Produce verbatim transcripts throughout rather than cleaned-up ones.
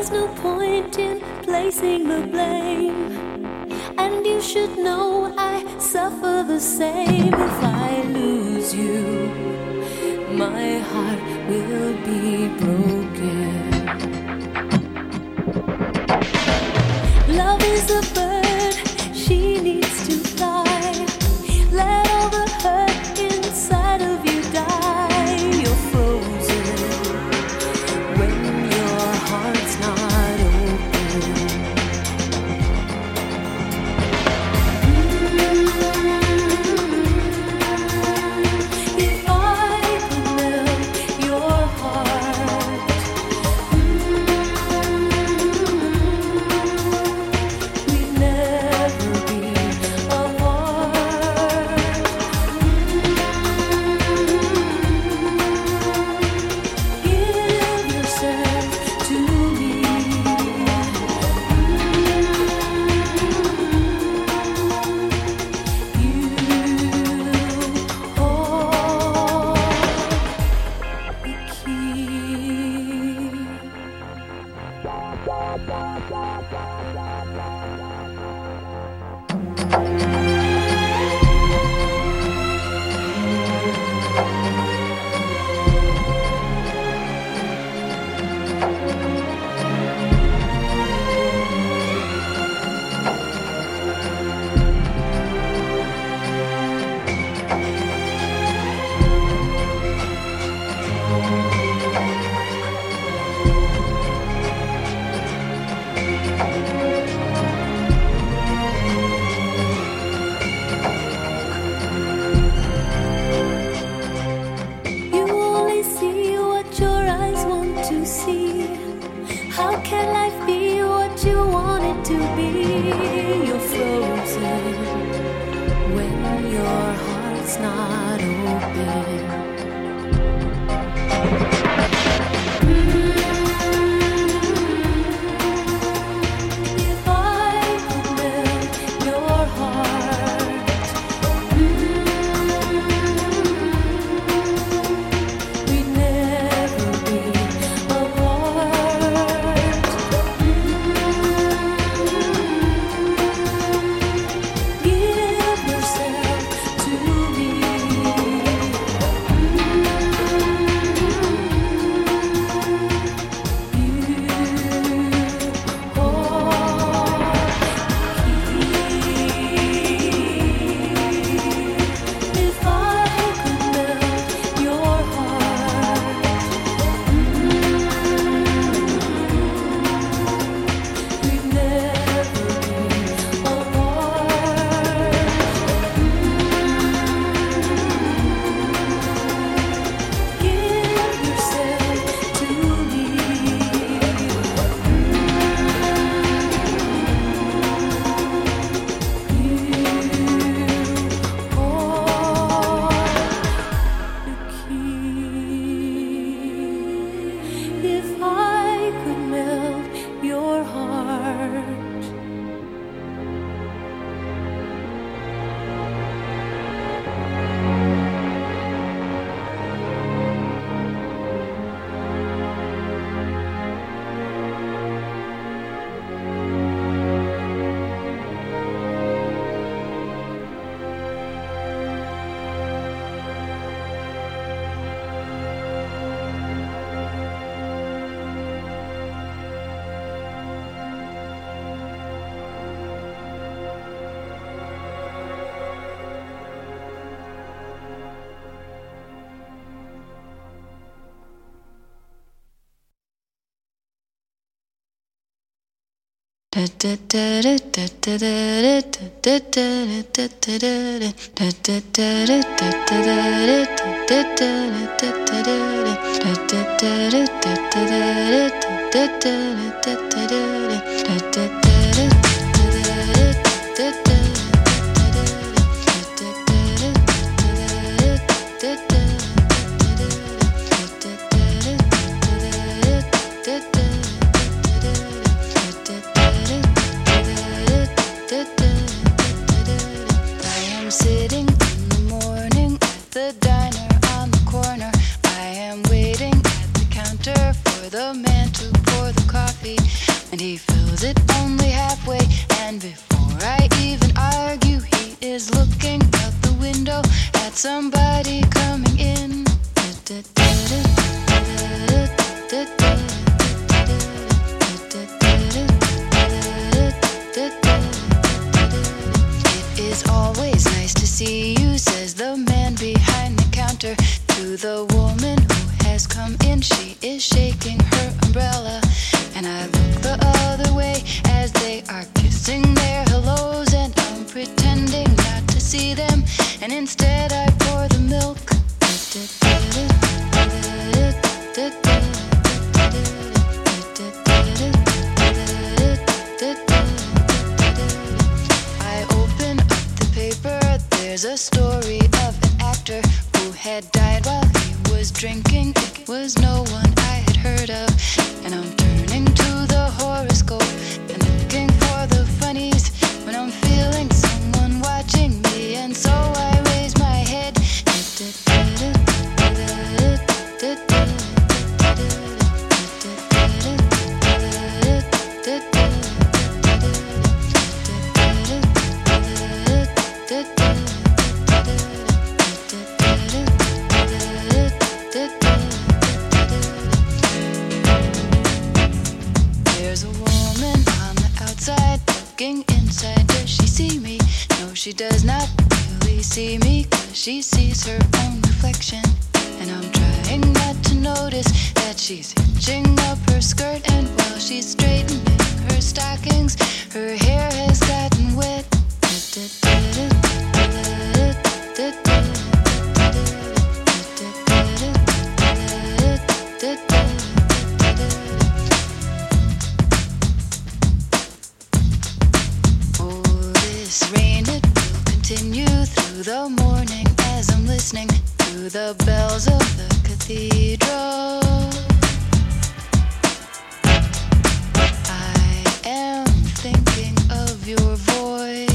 there's no point in placing the blame. And you should know I suffer the same. If I lose you, my heart will be broken. Love is a bird, she needs to fly. Let all the hurt inside of you die. You're frozen when your heart's not open. If I could melt your heart, we'd never be apart. Give yourself to me. You hold the key. You only see what your eyes want to see. How can life be what you want it to be? You're frozen when your heart's not open. If I could melt your heart, we'd never be apart. Give yourself to me. The man to pour the coffee. and he fills it only halfway. And before I even argue, he is looking out the window at somebody coming in. It is always nice to see you, says the man behind the counter to the woman who has come in. She is shaking her umbrella, and I look the other way as they are kissing their hellos, and I'm pretending not to see them, and instead I pour the milk. I open up the paper, there's a story of an actor who had died while he was drinking. It was no one I had heard of, and I'm turning to the horoscope and looking for the funnies when I'm feeling someone watching me, and so I raise my head. There's a woman on the outside looking inside. Does she see me? No, she does not really see me, 'cause she sees her own reflection. And I'm trying not to notice that she's hitching up her skirt, and while she's straightening her stockings, her hair has gotten wet. Oh, this rain, it will continue through the morning as I'm listening to the bells of the cathedral. I am thinking of your voice.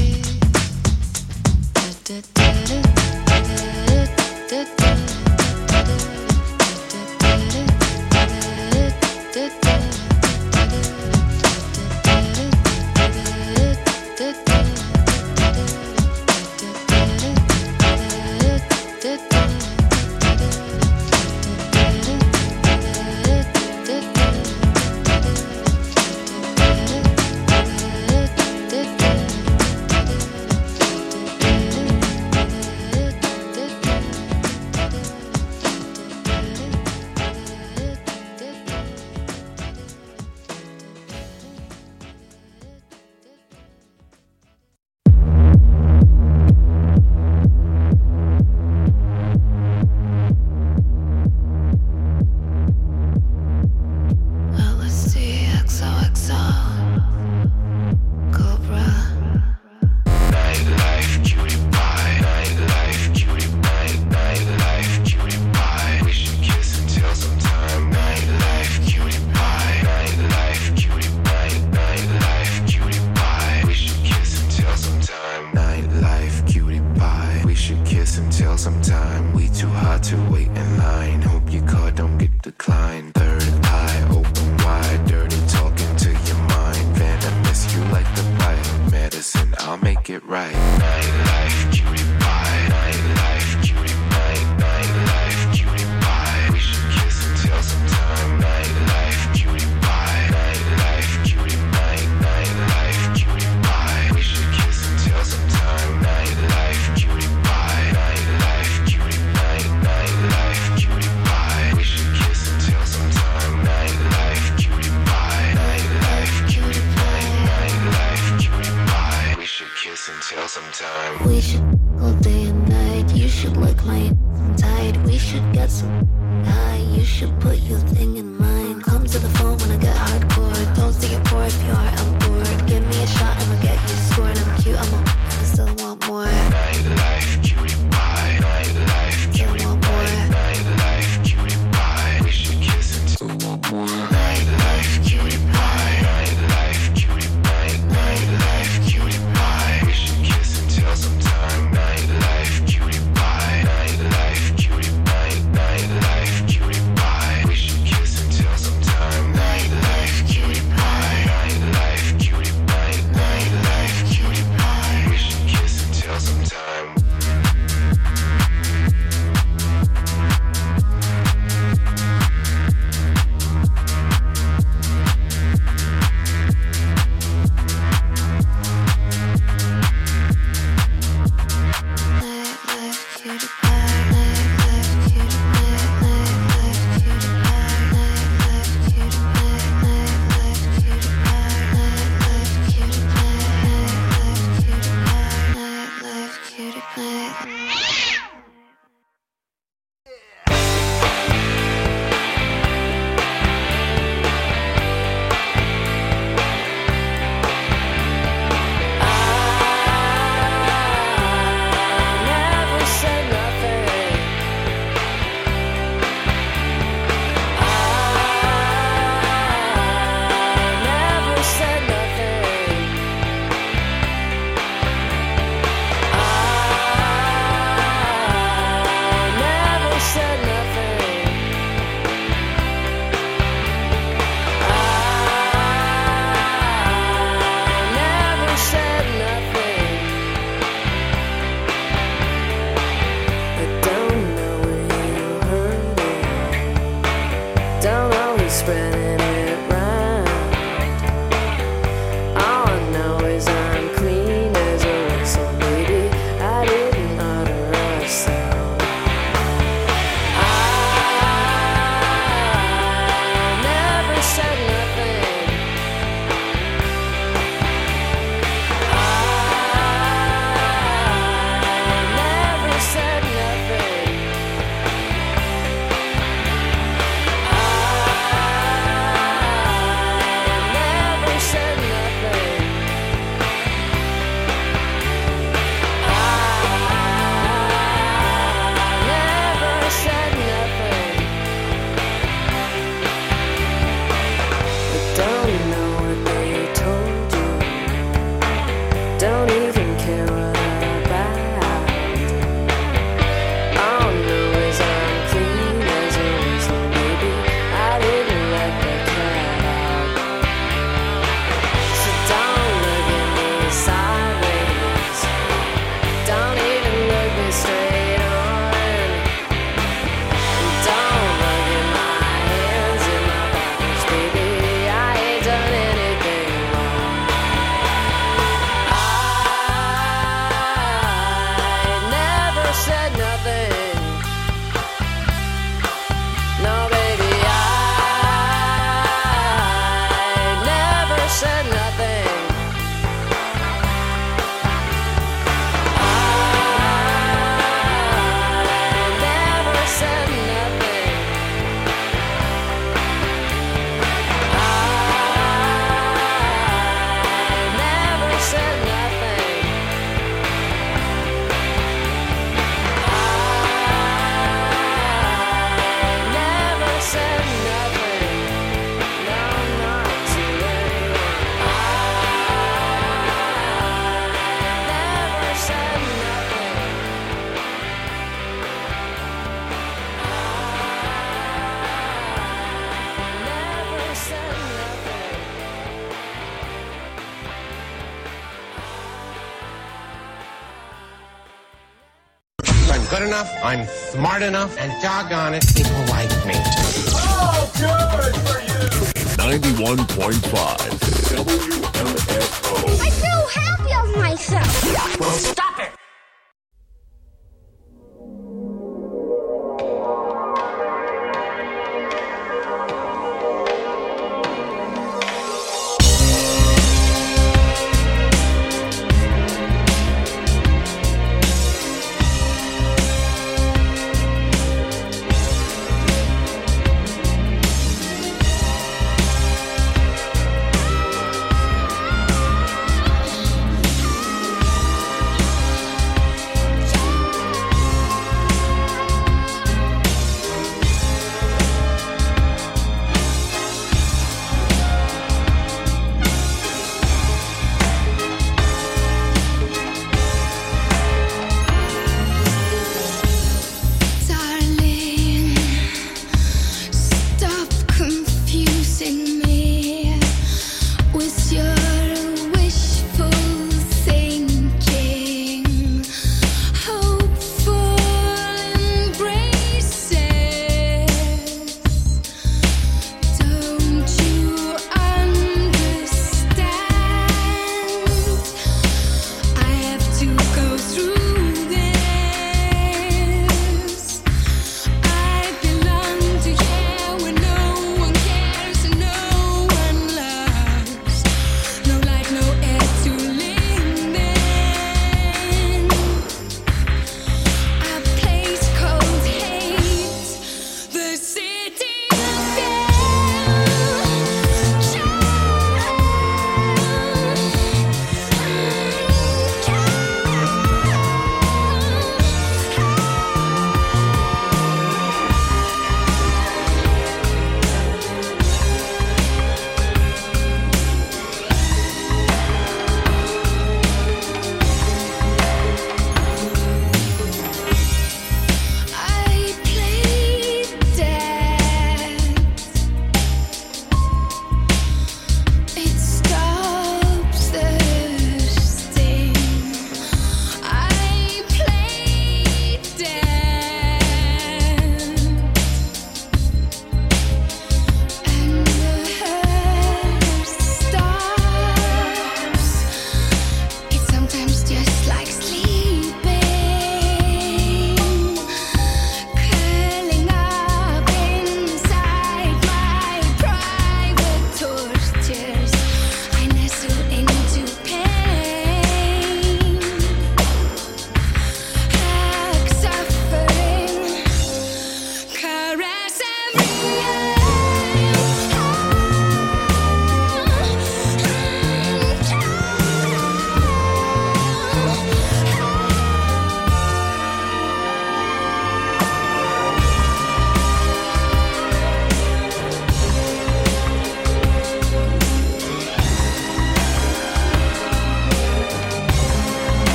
good enough, I'm smart enough, and doggone it, people like me. Oh, good for you! ninety-one point five W M F O. I feel happy of myself. Well, stop it!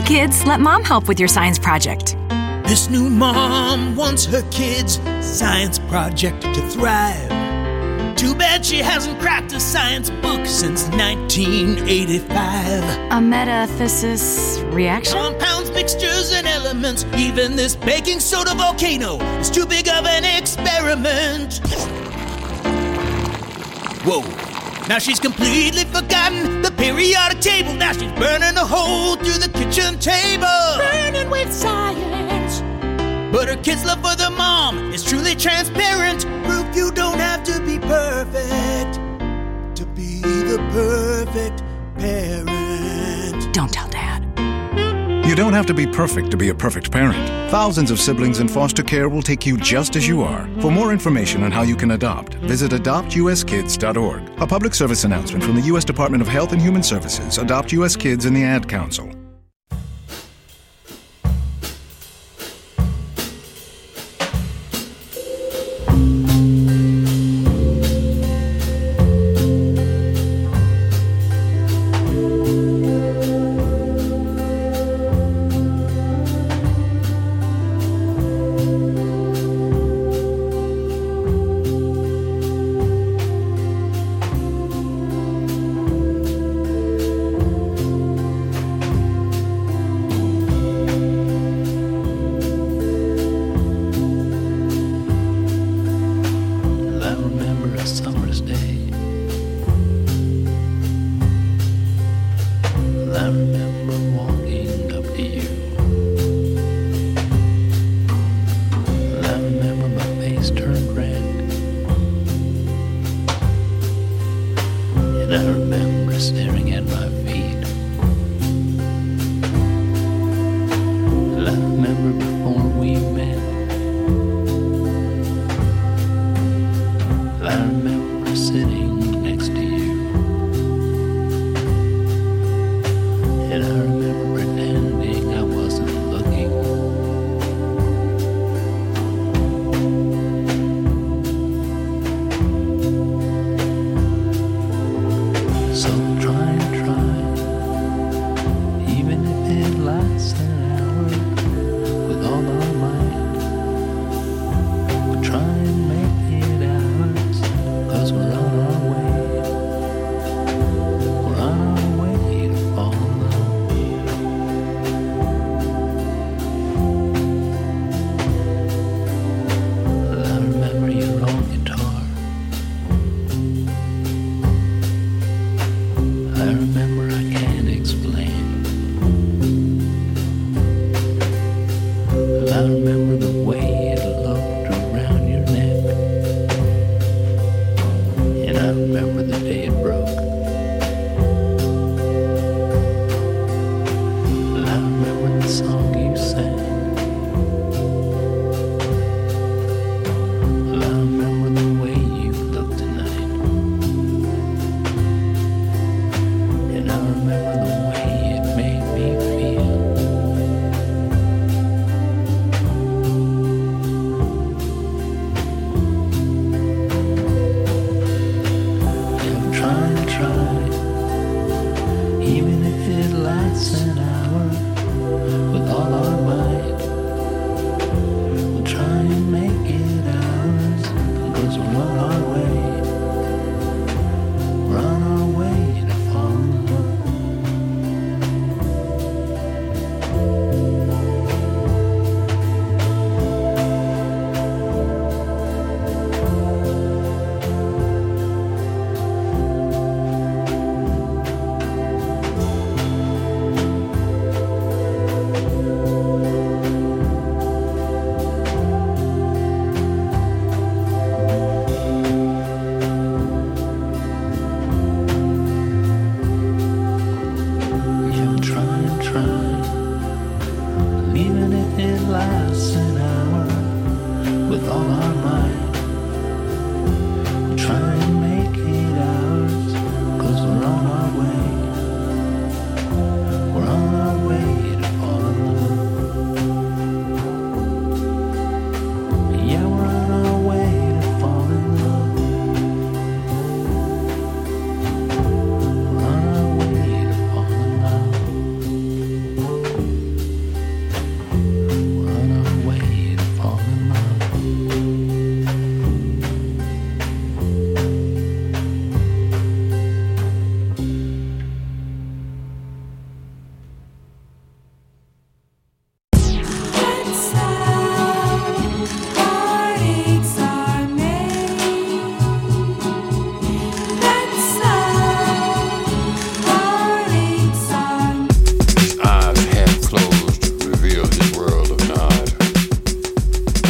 kids, let Mom help with your science project. This new mom wants her kids' science project to thrive. Too bad she hasn't cracked a science book since nineteen eighty-five. A metathesis reaction? Compounds, mixtures, and elements. Even this baking soda volcano is too big of an experiment. Whoa. Now she's completely forgotten the periodic table. Now she's burning a hole through the kitchen table. Burning with science. But her kids' love for their mom is truly transparent. Proof you don't have to be perfect to be the perfect parent. Don't tell Dad. You don't have to be perfect to be a perfect parent. Thousands of siblings in foster care will take you just as you are. For more information on how you can adopt, visit adopt u s kids dot org. A public service announcement from the U S Department of Health and Human Services, Adopt U S Kids, and the Ad Council.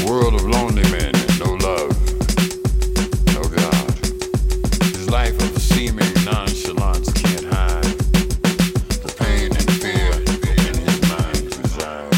world of lonely men, no love, no God. His life of seeming nonchalance can't hide the pain and fear in his mind reside.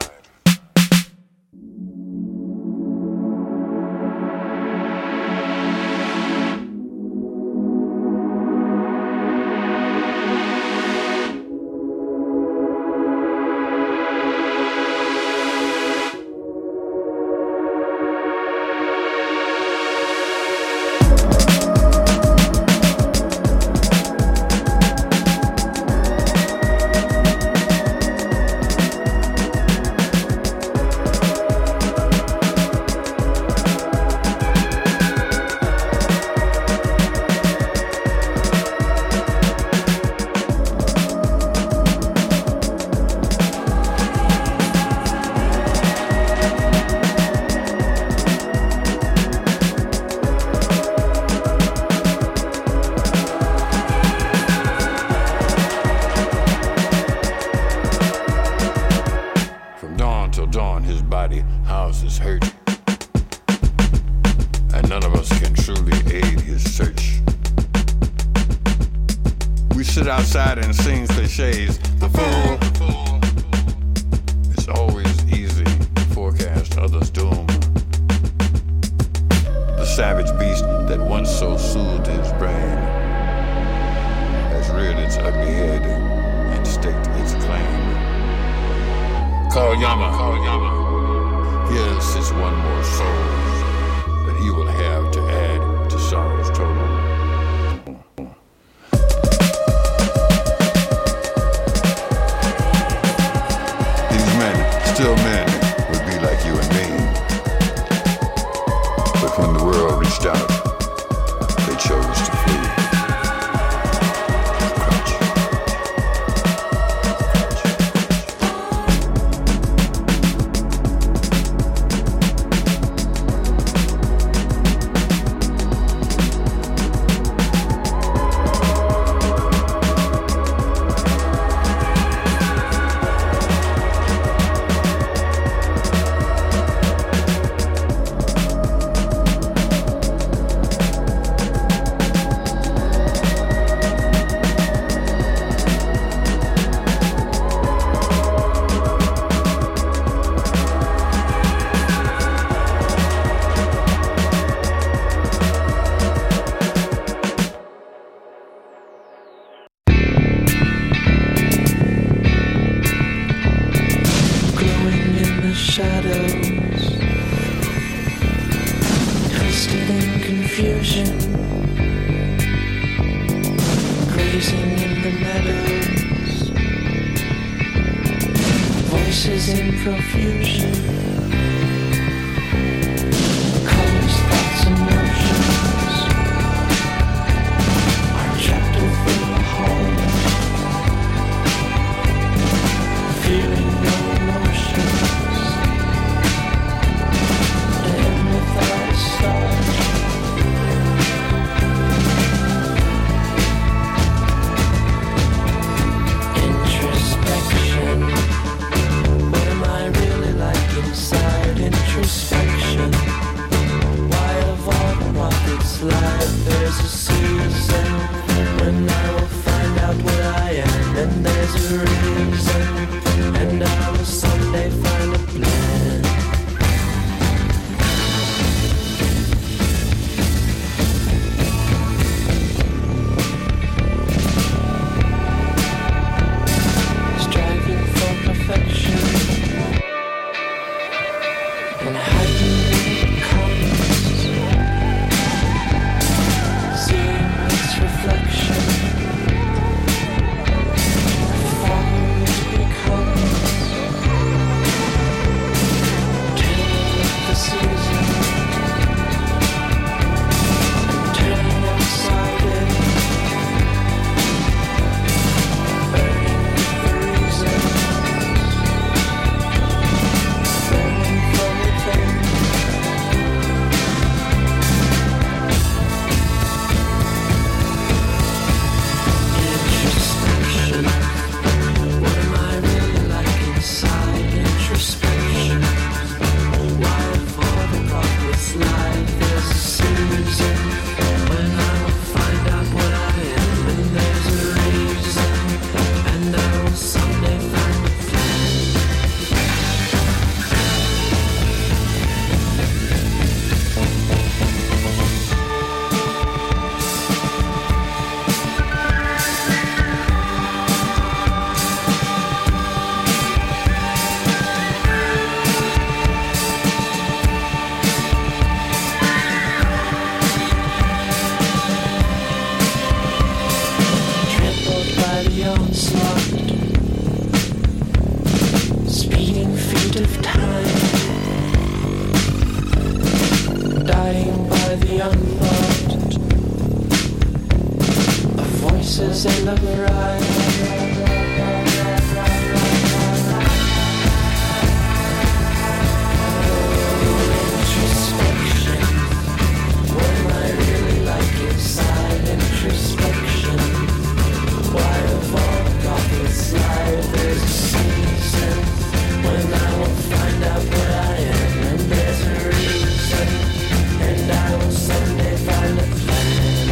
And sing cliches, the fool. It's always easy to forecast others' doom. The savage beast that once so soothed his brain has reared its ugly head and staked its claim. Call Yama, call Yama. Here sits one more soul that he will have to add to sorrow's total. Still men would be like you and me. But when the world reached out, they chose to flee. See dying by the unloved, of voices in the bride. Introspection. Why have all got this life? There's a season when I will find out what I am, and there's a reason, and I will someday find a plan.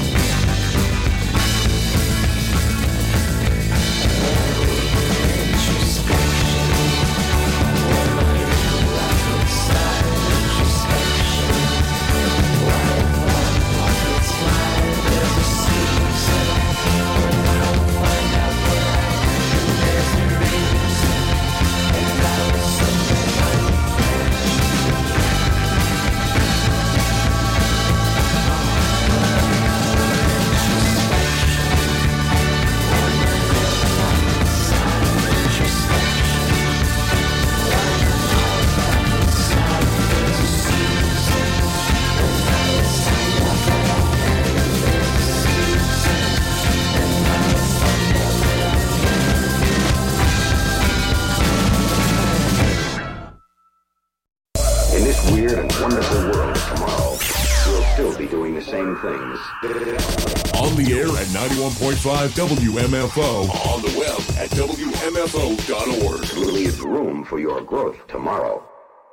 Introspection. When I really like inside. Introspection. Why have all got this life? There's a season when I will find out what I am, and there's a reason, and I will someday find a plan. In this weird and wonderful world of tomorrow, we'll still be doing the same things. On the air at ninety-one point five W M F O. On the web at W M F O dot org. We'll leave room for your growth tomorrow.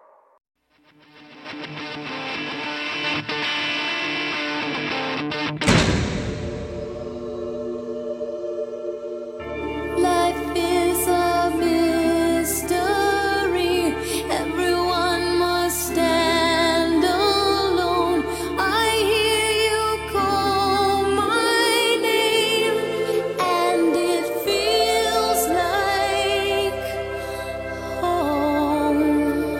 Life is a mystery. Everyone must stand alone. I hear you call my name, and it feels like home.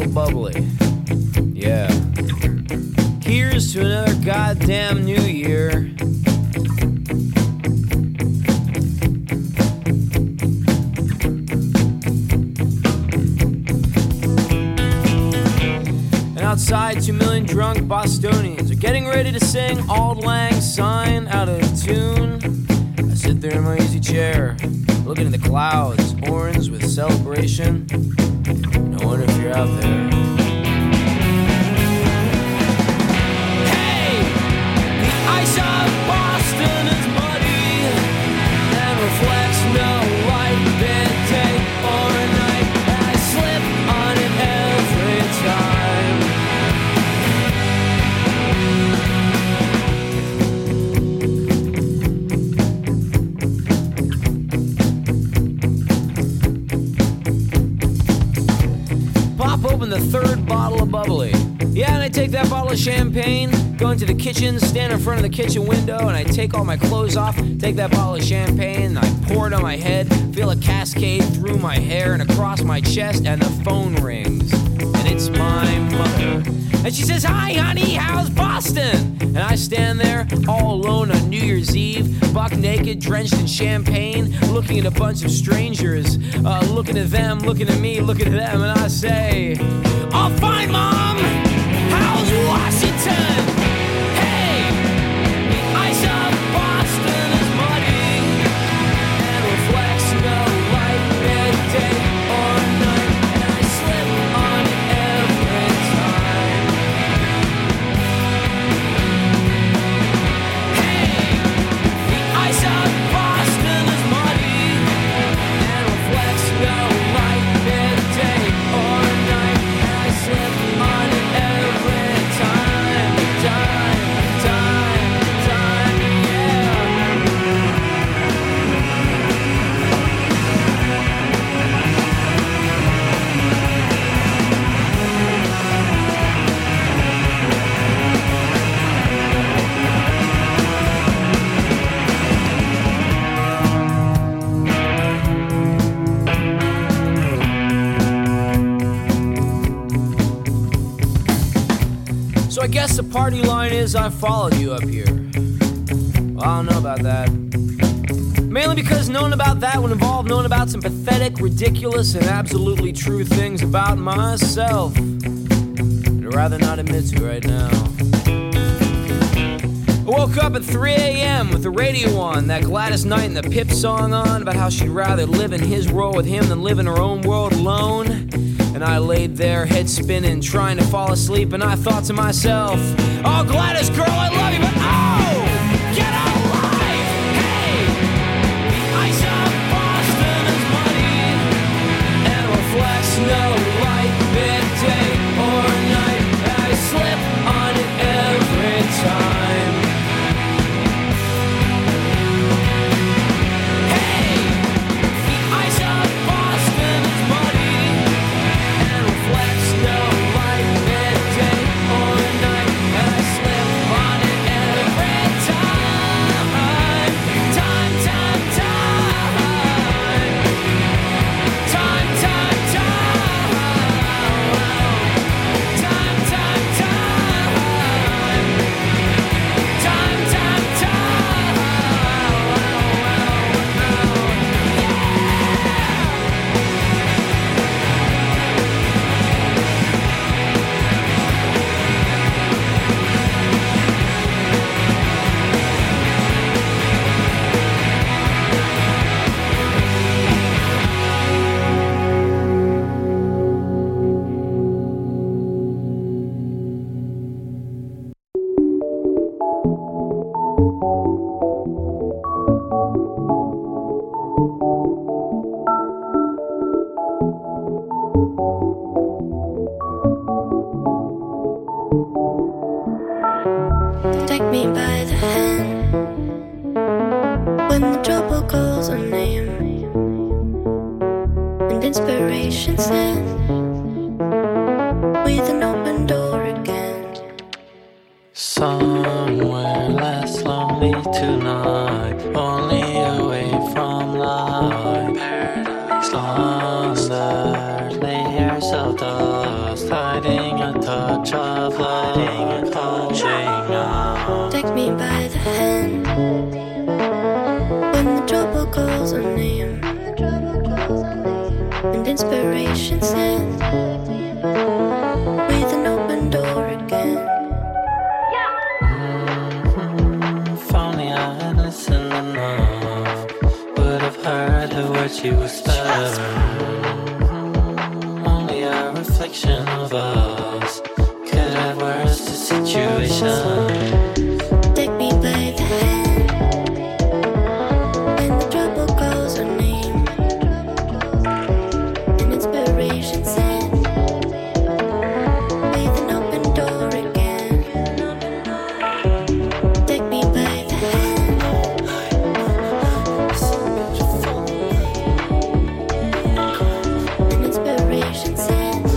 bubbly. Yeah. Here's to another goddamn new year. Outside, two million drunk Bostonians are getting ready to sing Auld Lang Syne out of tune. I sit there in my easy chair, looking at the clouds, orange with celebration. And I wonder if you're out there. Hey! The ice of Boston is muddy and reflects no light midday or night. And I slip on it every time. Open the third bottle of bubbly. Yeah, and I take that bottle of champagne, go into the kitchen, stand in front of the kitchen window, and I take all my clothes off, take that bottle of champagne, and I pour it on my head, feel a cascade through my hair and across my chest, and the phone rings. And it's my mother. And she says, "Hi, honey, how's Boston?" And I stand there all alone on New Year's Eve, buck naked, drenched in champagne, looking at a bunch of strangers, uh, looking at them, looking at me, looking at them, and I say, "Oh, fine, Mom. How's Washington? Hey, the ice of Boston is muddy and reflects no light midday or night, and I slip on it every time." Hey, the ice of Boston is muddy and reflects no light midday or night, and I slip on it every time, time, time, time, yeah. So I guess the party line is I followed you up here. Well, I don't know about that. Mainly because knowing about that would involve knowing about some pathetic, ridiculous, and absolutely true things about myself. I'd rather not admit to right now. I woke up at three a.m. with the radio on, that Gladys Knight and the Pip song on, about how she'd rather live in his world with him than live in her own world alone. And I laid there, head spinning, trying to fall asleep, and I thought to myself, "Oh, Gladys, girl, I love you, but oh, get a life! Hey, the ice of Boston is muddy and reflects no light midday or night, and I slip on it every time." Hey, the ice of Boston is muddy and reflects no light midday or night, and I slip on it every time. Time, time, time. Time, time, time. Time, time, time. Time, time, time. Take me by the hand when the trouble calls our name and inspiration sent with an open door again. Somewhere less lonely tonight, only away from life. Paradise under layers of dust. top lighting and punching out. Take me by the hand when the trouble calls our name and inspiration sends with an open door again. Mm-hmm. If only I had listened enough, would have heard the words you whispered. Mm-hmm. Only a reflection of us could have worse the situation. Take me by the hand when the trouble calls our name and inspiration sends with an open door again. Take me by the hand and inspiration sends.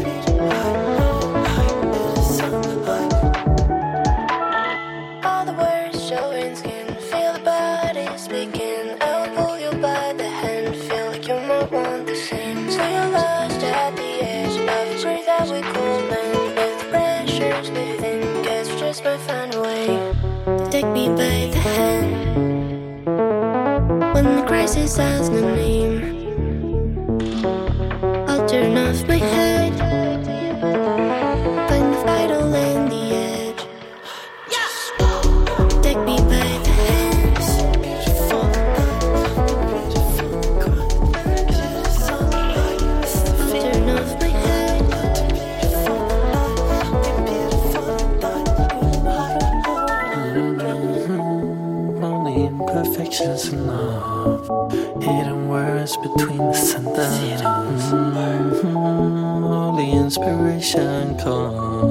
All the words showing skin, feel the body speaking. I'll pull you by the hand, feel like you might want the same. So you're lost at the edge of a breeze that we cool, and with the pressures within, guess we just might find a way to take me by the hand when the crisis has no name. I'll turn off my head, find the vital in the edge. Take me by the hands. I'll turn off my head. Mm-hmm. Only imperfections enough. Hidden words between the sentences. Mm-hmm. Only inspiration comes.